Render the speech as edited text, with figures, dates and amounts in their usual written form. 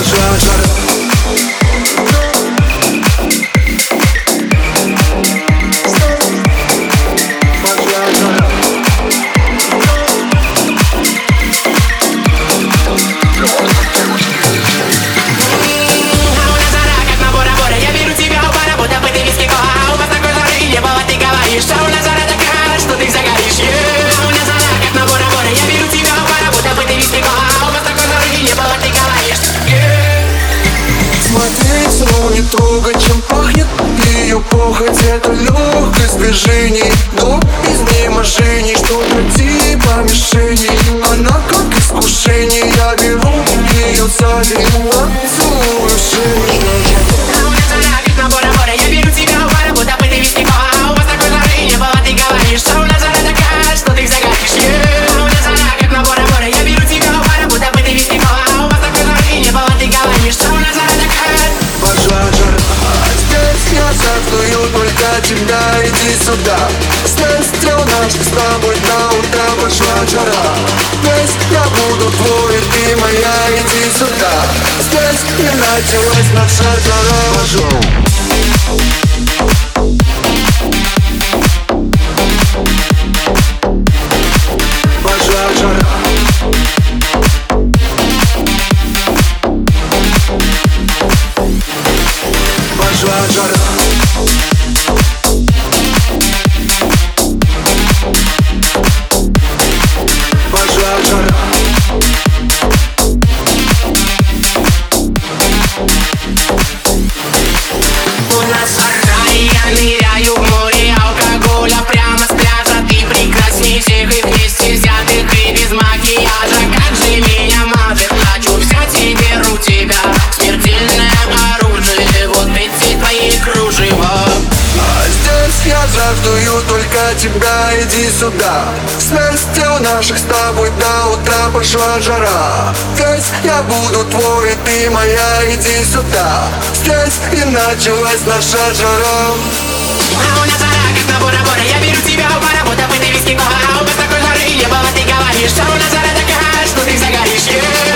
Большая жара. Не трогай, чем пахнет ее похоть. Это легкость движений до изнеможений, что-то типа мишени. Она как искушение, я беру ее сзади, целую в шею. Тебя, иди сюда. Страсть у нас с тобой до утра. Пошла жара. Здесь я буду твой, ты моя, иди сюда. Здесь и началась наша жара. Пошла жара. Пошла жара. Я жаждую только тебя, иди сюда. Страсти у наших с тобой до утра. Пошла жара. Здесь я буду твой, и ты моя, иди сюда. Здесь и началась наша жара. У нас жара, как на Бора-Бора. Я беру тебя у пара, будто бы ты виски кола. У вас такой жары не было, ты говоришь, что у нас жара такая, что ты загоришь.